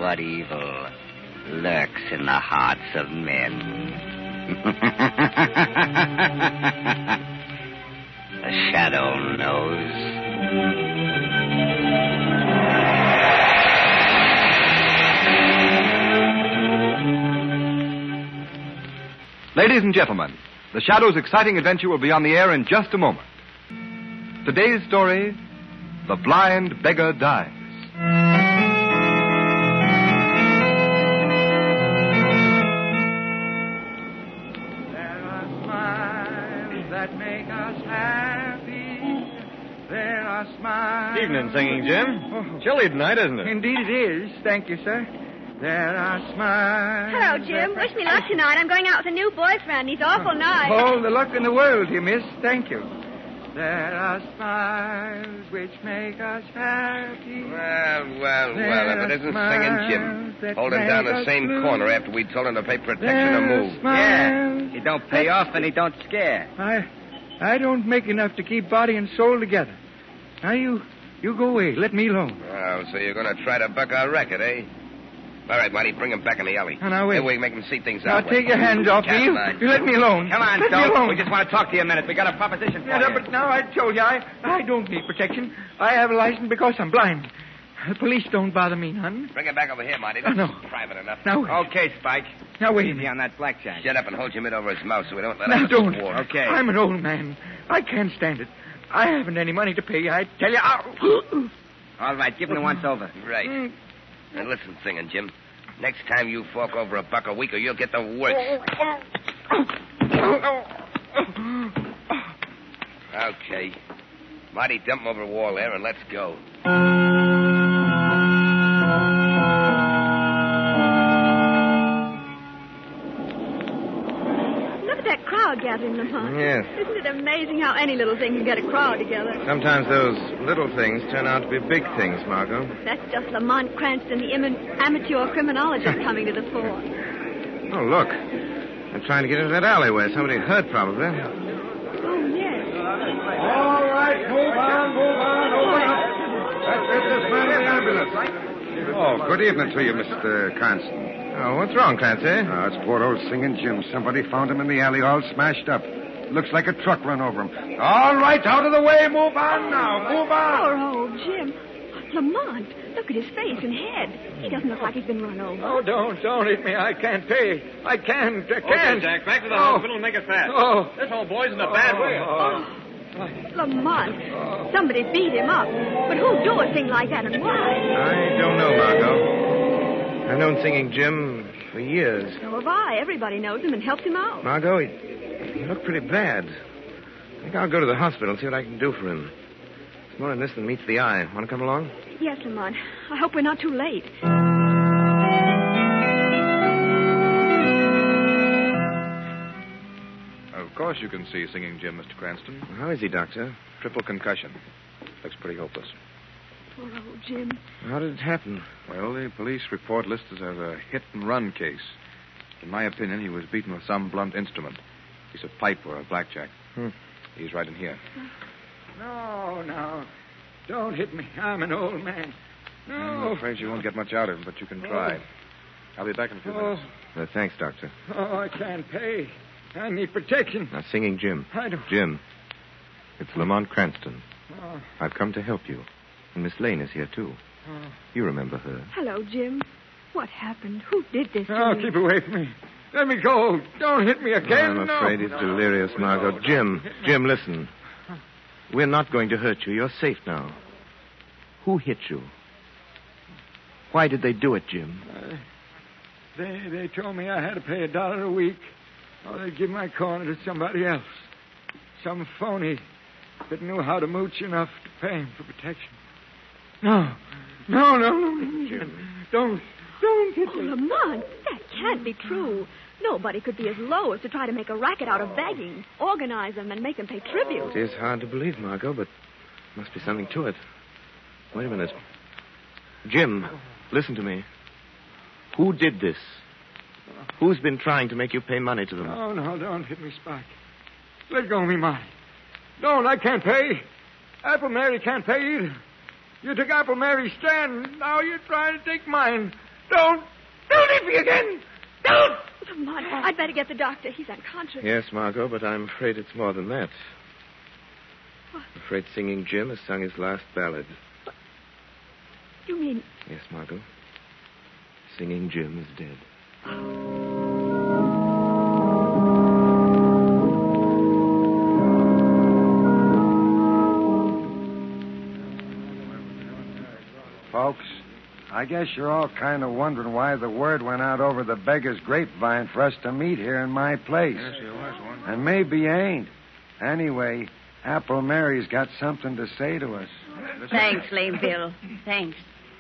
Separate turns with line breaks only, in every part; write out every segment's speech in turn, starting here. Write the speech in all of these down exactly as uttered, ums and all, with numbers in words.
but evil lurks in the hearts of men. The shadow knows.
Ladies and gentlemen, The Shadow's exciting adventure will be on the air in just a moment. Today's story, The Blind Beggar Dies.
There are smiles that make us happy. There are smiles...
Evening, Singing Jim.
Oh.
Chilly tonight, isn't it?
Indeed it is. Thank you, sir. There are smiles...
Hello, Jim. Wish me luck tonight. I'm going out with a new boyfriend. He's awful nice.
All the luck in the world, you miss. Thank you. There are smiles which make us happy.
Well, well,
There
well, if it isn't Singing Jim.
that
Holding down
make
the
us
same
blue.
corner after we told him to pay protection
There
or
are
move.
Yeah,
smiles
he don't pay off and he don't scare.
I, I don't make enough to keep body and soul together. Now, you, you go away. Let me alone.
Oh, so you're going to try to buck our record, eh? All right, Marty, bring him back in the alley.
Oh, now, wait.
That way we make him see things
Now,
our way.
take your hands off me. You,
Cat-line.
you let me alone.
Come on,
let me
Stoke.
alone.
We just want to talk to you a minute. We got a proposition for
Yeah,
you.
no, but now I told you, I, I don't need protection. I have a license because I'm blind. The police don't bother me none.
Bring him back over here, Marty.
Oh,
This
no.
is private enough.
Now, wait.
Okay, Spike.
Now, wait a
Easy
minute.
on that blackjack.
Shut up and hold your mitt over his mouth so we don't let
Now,
out
don't.
the war.
Okay.
I'm an old man. I can't stand it. I haven't any money to pay. I tell you. Ow.
All right, give him the once over.
Right.
Mm.
And listen, Singing Jim. Next time you fork over a buck a week or you'll get the worst. Okay. Marty, dump him over the wall there and let's go.
Look at that crowd gathering in the park.
Yes.
Isn't it amazing how any little thing can get a crowd together?
Sometimes those little things turn out to be big things, Margot.
That's just Lamont Cranston, the im- amateur criminologist, coming to the fore.
Oh, look. They're trying to get into that alleyway. Somebody heard, probably.
Oh, yes.
All right, move on, move on, move on. Let's get this man in the ambulance.
Oh, good evening to you, Mister Cranston.
Oh, what's wrong, Clancy?
Uh, it's poor old Singing Jim. Somebody found him in the alley all smashed up. Looks like a truck run over him. All right, out of the way. Move on now. Move on.
Poor old Jim. Lamont, look at his face and head. He doesn't look like he's been run over.
Oh, don't, don't hit me. I can't pay. I can't, I can't.
Okay, Jack, back to the
Oh.
hospital and make it fast.
Oh.
This old boy's in a bad way.
Oh, Lamont, somebody beat him up. But who'd do a thing like that and why?
I don't know, Margot. I've known Singing Jim for years.
So have I. Everybody knows him and helps him out.
Margot, he, he looked pretty bad. I think I'll go to the hospital and see what I can do for him. It's more in this than meets the eye. Want to come along?
Yes, Lamont. I hope we're not too late.
Of course you can see Singing Jim, Mister Cranston.
How is he, Doctor?
Triple concussion. Looks pretty hopeless.
Poor old Jim.
How did it happen?
Well, the police report lists it as a hit-and-run case. In my opinion, he was beaten with some blunt instrument. A piece of pipe or a blackjack.
Hmm.
He's right in here.
No, no. Don't hit me. I'm an old man. No.
I'm afraid you won't get much out of him, but you can try.
Oh.
I'll be back in a few
Oh,
minutes.
Uh, thanks, Doctor.
oh, I can't pay. I need protection.
Now, Singing Jim.
I don't...
Jim, it's Lamont Cranston.
Oh,
I've come to help you. And Miss Lane is here, too.
oh.
You remember her.
Hello, Jim. What happened? Who did this to
Oh,
you?
keep away from me. Let me go. Don't hit me again.
I'm
no.
afraid he's delirious, Margot. Jim, Jim, listen. We're not going to hurt you. You're safe now. Who hit you? Why did they do it, Jim?
Uh, they they told me I had to pay a dollar a week, or they'd give my corner to somebody else. Some phony that knew how to mooch enough to pay him for protection. No, no, no, no, Jim. Don't, don't hit
Oh,
me.
Lamont, that can't be true. Nobody could be as low as to try to make a racket out of begging, organize them, and make them pay tribute.
It is hard to believe, Margot, but must be something to it. Wait a minute. Jim, listen to me. Who did this? Who's been trying to make you pay money to them?
No, no, don't hit me, Spike. Let go of me, Marty. Don't, I can't pay. Apple Mary can't pay either. You took Apple Mary's stand. Now you're trying to take mine. Don't! Don't hit me again! Don't!
Come on, I'd better get the doctor. He's unconscious.
Yes, Margot, but I'm afraid it's more than that.
What?
I'm afraid Singing Jim has sung his last ballad.
You mean...
Yes, Margot. Singing Jim is dead.
Folks, I guess you're all kind of wondering why the word went out over the beggar's grapevine for us to meet here in my place.
Yes, there was one.
And maybe you ain't. Anyway, Apple Mary's got something to say to us.
Thanks, Lame Bill. Thanks.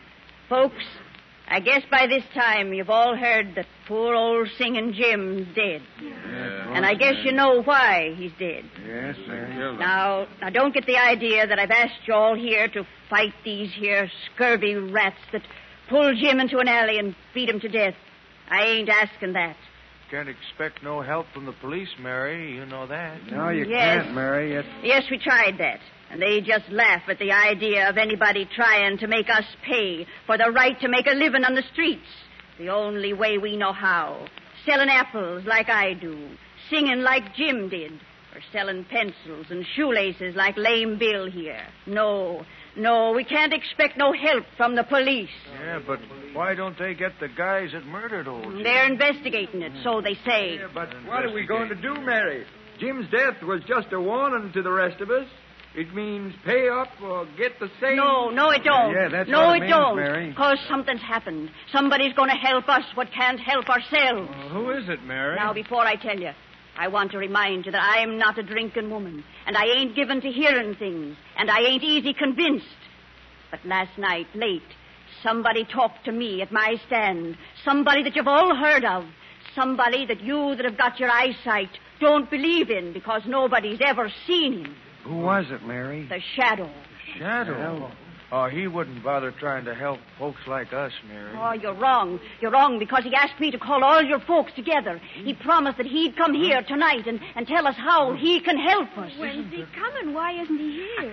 Folks, I guess by this time you've all heard that poor old Singing Jim's dead.
Yeah.
And I guess you know why he's dead.
Yes, sir.
Now, now don't get the idea that I've asked you all here to fight these here scurvy rats that pull Jim into an alley and beat him to death. I ain't asking that.
Can't expect no help from the police, Mary. You know that.
No, you
Yes.
can't, Mary. It...
Yes, we tried that. And they just laugh at the idea of anybody trying to make us pay for the right to make a living on the streets. The only way we know how. Selling apples like I do. Singing like Jim did. Or selling pencils and shoelaces like Lame Bill here. No, no, we can't expect no help from the police.
Yeah, but why don't they get the guys that murdered old Jim?
They're investigating it, so they say.
Yeah, but what are we going to do, Mary? Jim's death was just a warning to the rest of us. It means pay up or get the same...
No, no, it don't.
Yeah, that's
no,
what it
it
means,
don't.
Mary.
Because something's happened. Somebody's going to help us what can't help ourselves.
Well, who is it, Mary?
Now, before I tell you, I want to remind you that I'm not a drinking woman, and I ain't given to hearing things, and I ain't easy convinced. But last night, late, somebody talked to me at my stand. Somebody that you've all heard of. Somebody that you that have got your eyesight don't believe in because nobody's ever seen him.
Who was it, Mary?
The Shadow.
Shadow. Oh, he wouldn't bother trying to help folks like us, Mary.
Oh, you're wrong. You're wrong because he asked me to call all your folks together. He promised that he'd come here tonight and, and tell us how he can help us.
When's he coming? Why isn't he here?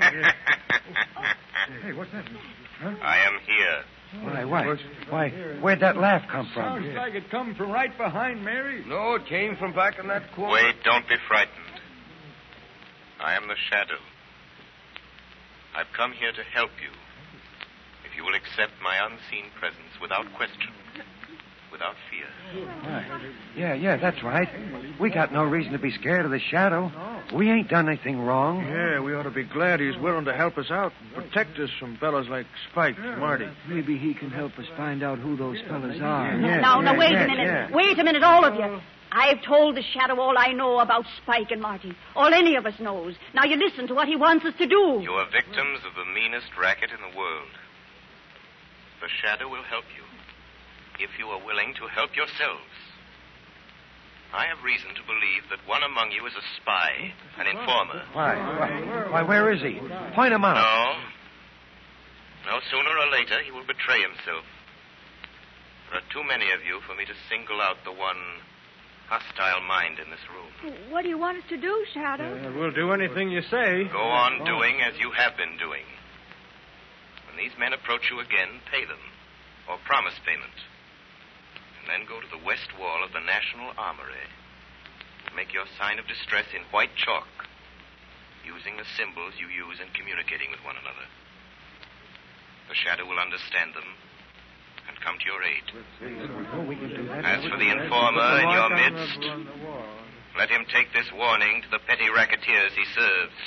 Hey, what's that?
I am here.
Why, why? Why, where'd that laugh come from?
Sounds like it come from right behind Mary.
No, it came from back in that corner.
Wait, don't be frightened. I am the Shadow. I've come here to help you. If you will accept my unseen presence without question, without fear.
Why? Yeah, yeah, that's right. We got no reason to be scared of the Shadow. We ain't done anything wrong.
Yeah, we ought to be glad he's willing to help us out and protect us from fellas like Spike and Marty.
Maybe he can help us find out who those fellas are.
Yeah,
now, now,
yeah,
wait
yeah,
a minute.
yeah.
Wait a minute, all of you. I've told the Shadow all I know about Spike and Marty. All any of us knows. Now you listen to what he wants us to do.
You are victims of the meanest racket in the world. The Shadow will help you, if you are willing to help yourselves. I have reason to believe that one among you is a spy, an informer.
Why? Why, why where is he? Point him out.
No. No, sooner or later he will betray himself. There are too many of you for me to single out the one hostile mind in this room.
What do you want us to do, Shadow?
Uh, we'll do anything you say.
Go on doing as you have been doing. When these men approach you again, pay them, or promise payment. And then go to the west wall of the National Armory. Make your sign of distress in white chalk, using the symbols you use in communicating with one another. The Shadow will understand them and come to your aid. As for the informer in your midst, let him take this warning to the petty racketeers he serves.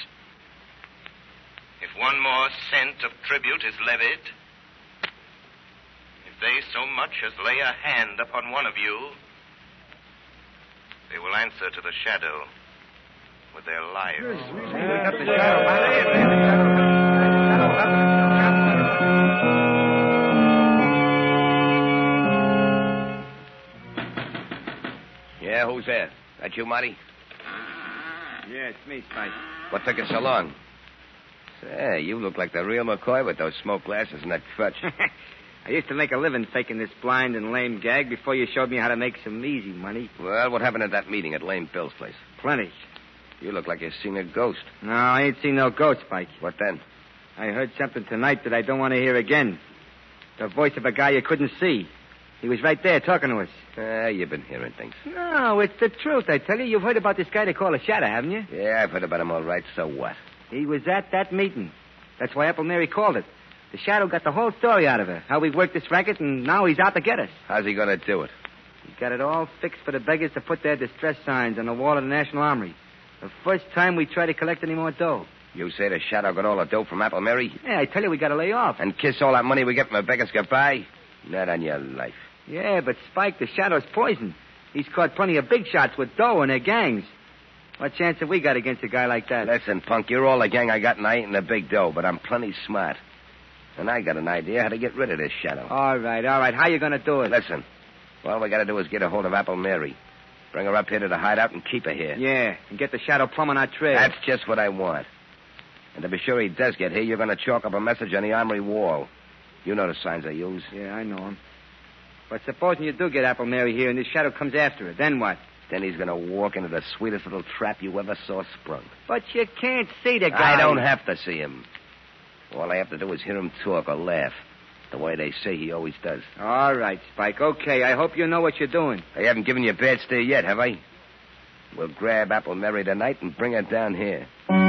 If one more cent of tribute is levied, if they so much as lay a hand upon one of you, they will answer to the Shadow with their lives.
We got the Shadow back.
Yeah, who's there? That you, Marty?
Yeah, it's me, Spike.
What took you so long? Say, you look like the real McCoy with those smoke glasses and that crutch.
I used to make a living faking this blind and lame gag before you showed me how to make some easy money.
Well, what happened at that meeting at Lame Bill's place?
Plenty.
You look like you've seen a ghost.
No, I ain't seen no ghost, Spike.
What then?
I heard something tonight that I don't want to hear again. The voice of a guy you couldn't see. He was right there talking to us.
Ah, you've been hearing things.
No, it's the truth, I tell you. You've heard about this guy they call a Shadow, haven't you?
Yeah, I've heard about him all right. So what?
He was at that meeting. That's why Apple Mary called it. The Shadow got the whole story out of her. How we worked this racket, and now he's out to get us.
How's he going to do it?
He got it all fixed for the beggars to put their distress signs on the wall of the National Armory. The first time we try to collect any more dough.
You say the Shadow got all the dough from Apple Mary?
Yeah, I tell you, we got to lay off.
And kiss all that money we get from the beggars goodbye? Not on your life.
Yeah, but Spike, the Shadow's poison. He's caught plenty of big shots with dough and their gangs. What chance have we got against a guy like that?
Listen, punk, you're all the gang I got, and I ain't in the big dough, but I'm plenty smart. And I got an idea how to get rid of this Shadow.
All right, all right. How you going to do it?
Listen, all we got to do is get a hold of Apple Mary. Bring her up here to the hideout and keep her here.
Yeah, and get the Shadow plumb on our trail.
That's just what I want. And to be sure he does get here, you're going to chalk up a message on the armory wall. You know the signs I use.
Yeah, I know them. But supposing you do get Apple Mary here and this Shadow comes after her, then what?
Then he's going to walk into the sweetest little trap you ever saw sprung.
But you can't see the guy.
I don't have to see him. All I have to do is hear him talk or laugh, the way they say he always does.
All right, Spike. Okay, I hope you know what you're doing.
I haven't given you a bad steer yet, have I? We'll grab Apple Mary tonight and bring her down here.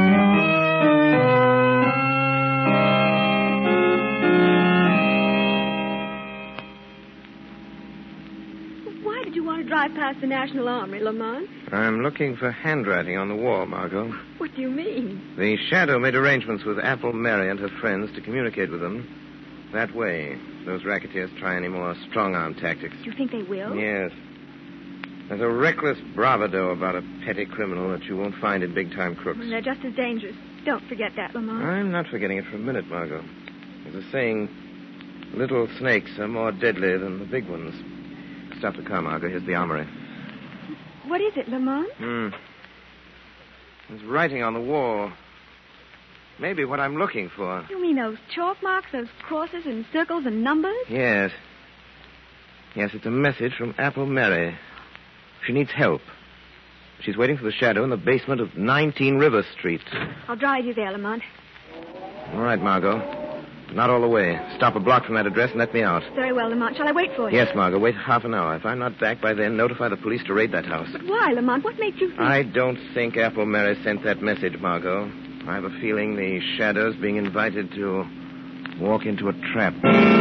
Why did you want to drive past the National Armory, Lamont?
I'm looking for handwriting on the wall, Margot.
What do you mean?
The Shadow made arrangements with Apple Mary and her friends to communicate with them. That way, those racketeers try any more strong-arm tactics.
You think they will?
Yes. There's a reckless bravado about a petty criminal that you won't find in big-time crooks.
Well, they're just as dangerous. Don't forget that, Lamont.
I'm not forgetting it for a minute, Margot. There's a saying, little snakes are more deadly than the big ones. Stop the car, Margot. Here's the armory.
What is it, Lamont?
Hmm. There's writing on the wall. Maybe what I'm looking for.
You mean those chalk marks, those crosses and circles and numbers?
Yes. Yes, it's a message from Apple Mary. She needs help. She's waiting for the Shadow in the basement of nineteen River Street.
I'll drive you there, Lamont.
All right, Margot. Not all the way. Stop a block from that address and let me out.
Very well, Lamont. Shall I wait for you?
Yes, Margot. Wait half an hour. If I'm not back by then, notify the police to raid that house.
But why, Lamont? What makes you think...
I don't think Apple Mary sent that message, Margot. I have a feeling the Shadow's being invited to walk into a trap.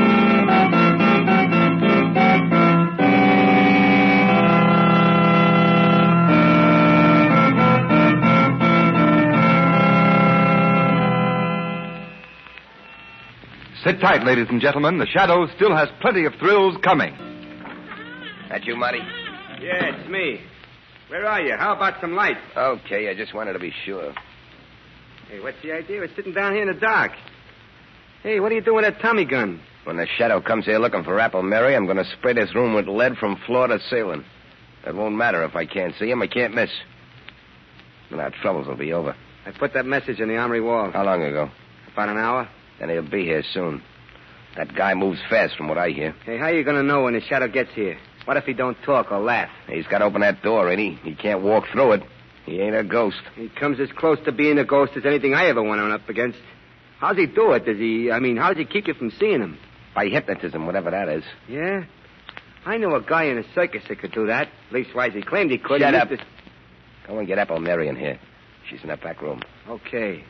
Sit tight, ladies and gentlemen. The Shadow still has plenty of thrills coming.
That you, Marty?
Yeah, it's me. Where are you? How about some light?
Okay, I just wanted to be sure.
Hey, what's the idea of sitting down here in the dark? Hey, what are you doing with that Tommy gun?
When the Shadow comes here looking for Apple Mary, I'm going to spray this room with lead from floor to ceiling. It won't matter if I can't see him. I can't miss. Then our troubles will be over.
I put that message on the armory wall.
How long ago?
About an hour.
Then he'll be here soon. That guy moves fast from what I hear.
Hey, how are you going to know when the Shadow gets here? What if he don't talk or laugh?
He's got to open that door, ain't he? He can't walk through it. He ain't a ghost.
He comes as close to being a ghost as anything I ever went on up against. How's he do it? Does he, I mean, how does he keep you from seeing him?
By hypnotism, whatever that is.
Yeah? I know a guy in a circus that could do that. Leastwise, he claimed he could.
Shut
he
up.
To...
Go and get Apple Mary in here. She's in that back room.
Okay.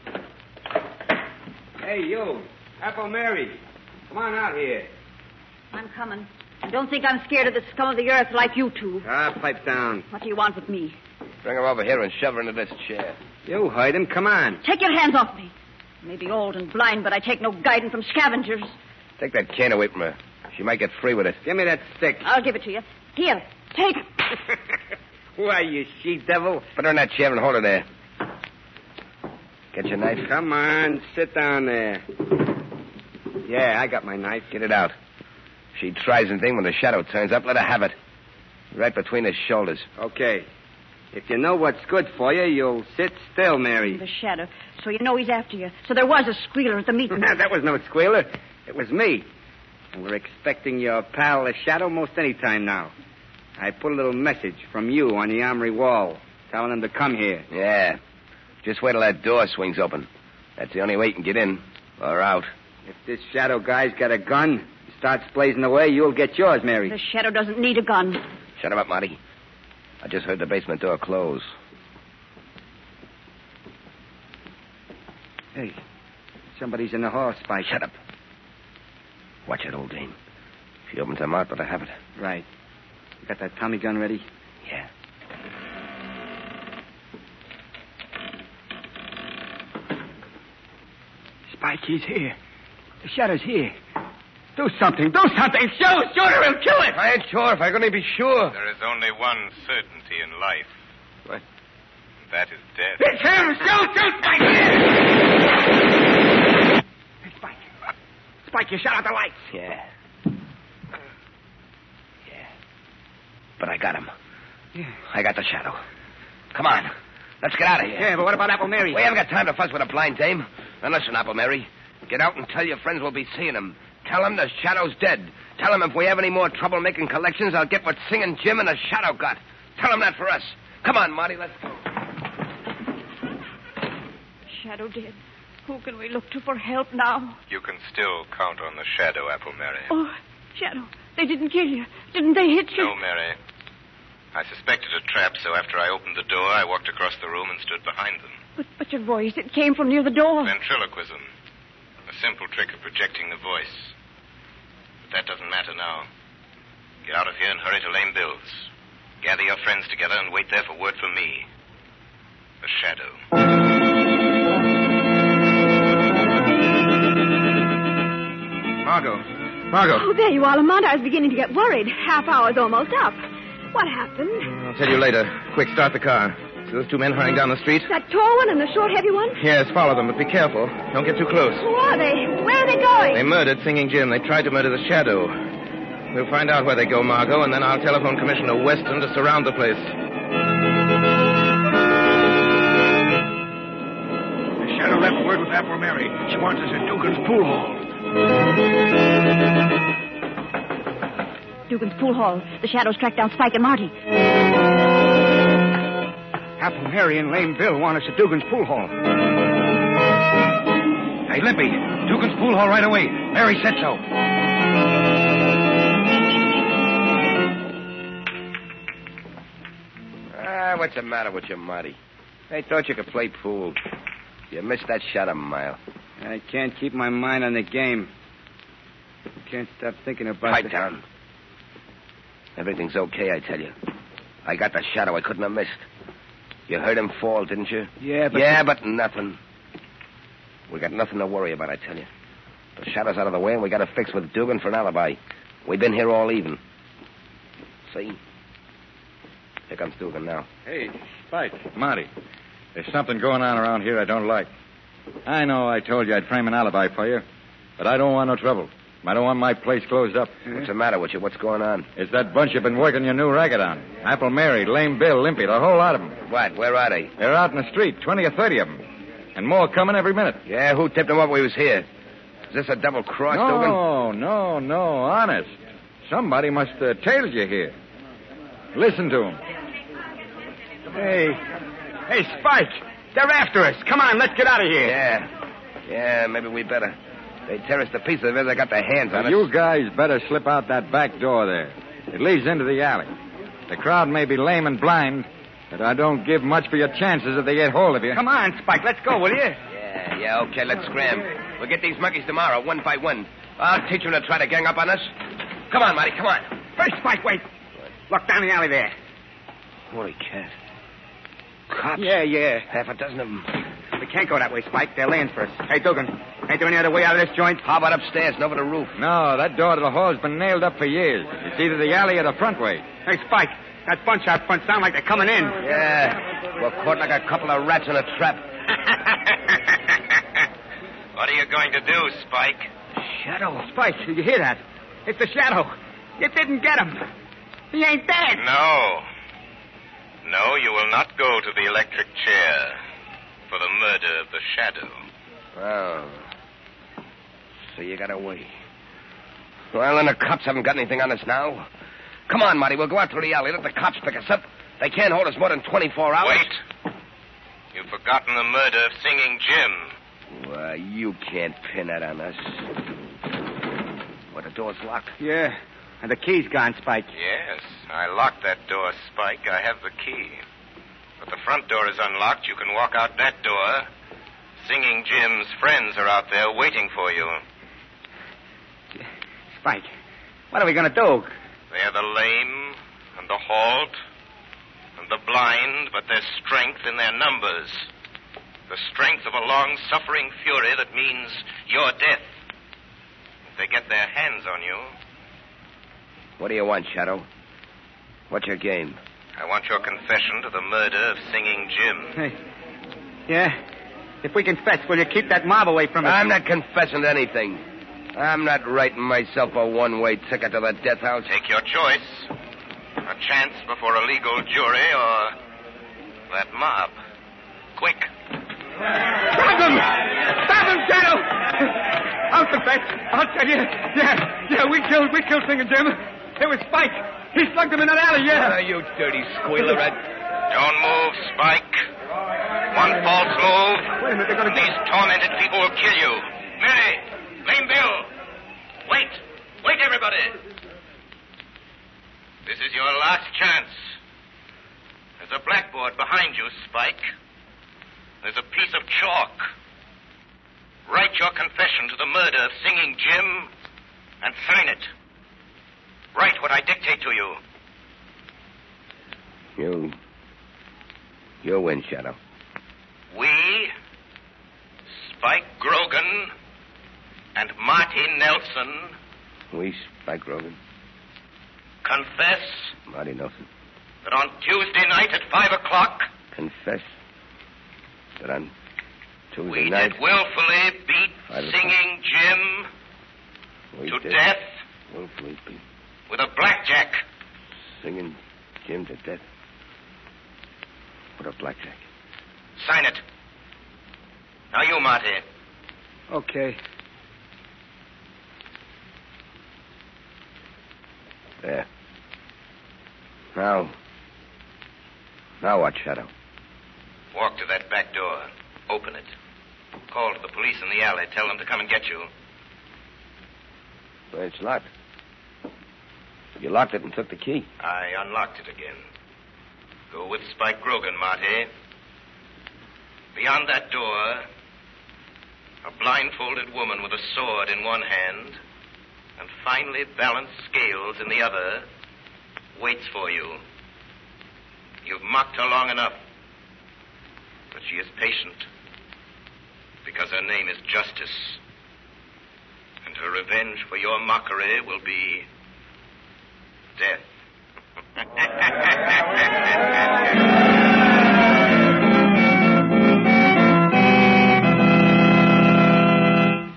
Hey, you. Apple Mary. Come on out here.
I'm coming. I don't think I'm scared of the scum of the earth like you two.
Ah, pipe down.
What do you want with me?
Bring her over here and shove her into this chair.
You heard him. Come on.
Take your hands off me. I may be old and blind, but I take no guidance from scavengers.
Take that can away from her. She might get free with it.
Give me that stick.
I'll give it to you. Here, take it.
Why, you she-devil.
Put her in that chair and hold her there. Get your knife?
Come on, sit down there. Yeah, I got my knife.
Get it out. If she tries anything when the Shadow turns up, let her have it. Right between his shoulders.
Okay. If you know what's good for you, you'll sit still, Mary.
The Shadow. So you know he's after you. So there was a squealer at the meeting.
That was no squealer. It was me. And we're expecting your pal, the Shadow, most any time now. I put a little message from you on the armory wall, telling him to come here.
Yeah. Just wait till that door swings open. That's the only way you can get in or out.
If this Shadow guy's got a gun, he's starts blazing away, you'll get yours, Mary.
The Shadow doesn't need a gun.
Shut him up, Marty. I just heard the basement door close.
Hey, somebody's in the hall, Spike.
Shut up. Watch it, old dame. If she opens her mouth, better have it.
Right. You got that Tommy gun ready?
Yeah.
Spike, he's here. The Shadow's here.
Do something. Do something. Shoot. Shoot or he'll kill it.
I ain't sure if I can only be sure.
There is only one certainty in life.
What?
That is death.
It's him. Shoot. Shoot, Spike. Hey, Spike. Spike, you shut out the lights.
Yeah. Yeah. But I got him.
Yeah.
I got the Shadow. Come on. Let's get out of here.
Yeah, but what about Apple Mary?
We haven't got time to fuss with a blind dame. Now listen, Apple Mary. Get out and tell your friends we'll be seeing him. Tell them the Shadow's dead. Tell them if we have any more trouble making collections, I'll get what Singing Jim and the Shadow got. Tell them that for us. Come on, Marty, let's go.
Shadow dead. Who can we look to for help now?
You can still count on the Shadow, Apple Mary.
Oh, Shadow, they didn't kill you. Didn't they hit you?
No, Mary. I suspected a trap, so after I opened the door, I walked across the room and stood behind them.
But, but your voice, it came from near the door.
Ventriloquism. A simple trick of projecting the voice. But that doesn't matter now. Get out of here and hurry to Lame Bill's. Gather your friends together and wait there for word from me. The Shadow.
Margot. Margot.
Oh, there you are, Lamont. I was beginning to get worried. Half hour's almost up. What happened?
I'll tell you later. Quick, start the car. See those two men hurrying down the street?
That tall one and the short, heavy one?
Yes, follow them, but be careful. Don't get too close.
Who are they? Where are they going?
They murdered Singing Jim. They tried to murder the Shadow. We'll find out where they go, Margot, and then I'll telephone Commissioner Weston to surround the place.
The Shadow left word with Apple Mary. She wants us at Dugan's pool hall.
Dugan's pool hall. The Shadows tracked down Spike and Marty.
Apple Mary and Lame Bill want us at Dugan's pool hall.
Hey, Limpy. Dugan's pool hall right away. Mary said so.
Ah, what's the matter with you, Marty? I thought you could play pool. You missed that shot a mile.
I can't keep my mind on the game. Can't stop thinking about
Pipe
the...
down. Everything's okay, I tell you. I got the Shadow I couldn't have missed. You heard him fall, didn't you?
Yeah, but...
Yeah, but nothing. We got nothing to worry about, I tell you. The Shadow's out of the way, and we got to fix with Dugan for an alibi. We've been here all even. See? Here comes Dugan now.
Hey, Spike, Marty. There's something going on around here I don't like. I know I told you I'd frame an alibi for you, but I don't want no trouble. I don't want my place closed up.
What's the matter with you? What's going on?
It's that bunch you've been working your new racket on. Apple Mary, Lame Bill, Limpy, the whole lot of them.
What? Where are they?
They're out in the street, twenty or thirty of them. And more coming every minute.
Yeah, who tipped them up we was here? Is this a double cross, Dugan?
No, no, no, honest. Somebody must have tailed you here. Listen to them.
Hey. Hey, Spike. They're after us. Come on, let's get out of here.
Yeah. Yeah, maybe we better. They tear us to pieces if they got their hands on us.
You guys better slip out that back door there. It leads into the alley. The crowd may be lame and blind, but I don't give much for your chances if they get hold of you.
Come on, Spike. Let's go, will you?
Yeah, yeah, okay, let's scram. We'll get these monkeys tomorrow, one by one. I'll teach them to try to gang up on us. Come on, Marty, come on.
Hey, Spike, wait. Look down the alley there.
Holy cat. Cops?
Yeah, yeah.
Half a dozen of them.
We can't go that way, Spike. They're laying for us. Hey, Dugan, ain't there any other way out of this joint?
How about upstairs and over the roof?
No, that door to the hall's been nailed up for years. It's either the alley or the front way.
Hey, Spike, that bunch out front sound like they're coming in.
Yeah, we're caught like a couple of rats in a trap.
What are you going to do, Spike?
Shadow. Spike, did you hear that? It's the Shadow. You didn't get him. He ain't dead.
No. No, you will not go to the electric chair for the murder of the Shadow.
Oh. So you got away. Well, then the cops haven't got anything on us now. Come on, Marty, we'll go out through the alley. Let the cops pick us up. They can't hold us more than twenty-four hours.
Wait. You've forgotten the murder of Singing Jim.
Well, you can't pin that on us. But the door's locked.
Yeah. And the key's gone, Spike.
Yes, I locked that door, Spike. I have the key. But the front door is unlocked. You can walk out that door. Singing Jim's friends are out there waiting for you.
Spike, what are we going to do?
They're the lame and the halt and the blind, but there's strength in their numbers. The strength of a long-suffering fury that means your death. If they get their hands on you...
What do you want, Shadow? What's your game?
I want your confession to the murder of Singing Jim.
Hey. Yeah? If we confess, will you keep that mob away from us?
I'm not confessing to anything. I'm not writing myself a one-way ticket to the death house.
Take your choice. A chance before a legal jury or that mob. Quick.
Stop him! Stop him, Shadow! I'll confess. I'll tell you. Yeah, yeah, we killed, we killed Singing Jim. It was Spike. He slugged him in that alley, yeah.
Oh, you dirty squealer.
Don't move, Spike. One false move.
Wait a minute, they're going to
These tormented people will kill you. Mary, Lame Bill. Wait. Wait, everybody. This is your last chance. There's a blackboard behind you, Spike. There's a piece of chalk. Write your confession to the murder of Singing Jim and sign it. Write what I dictate to you.
You... You win, Shadow.
We, Spike Grogan, and Marty Nelson...
We, Spike Grogan.
Confess...
Marty Nelson.
That on Tuesday night at five o'clock...
Confess that on Tuesday
we
night...
did willfully beat Singing Jim
we
to
did
death...
willfully beat
with a blackjack.
Singing Jim to death with a blackjack.
Sign it. Now you, Marty.
Okay.
There. Now... Now what, Shadow?
Walk to that back door. Open it. Call to the police in the alley. Tell them to come and get you.
Well, it's locked. You locked it and took the key.
I unlocked it again. Go with Spike Grogan, Marty. Beyond that door, a blindfolded woman with a sword in one hand and finely balanced scales in the other waits for you. You've mocked her long enough, but she is patient because her name is Justice, and her revenge for your mockery will be death.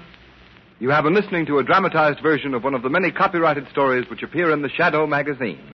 You have been listening to a dramatized version of one of the many copyrighted stories which appear in the Shadow magazine.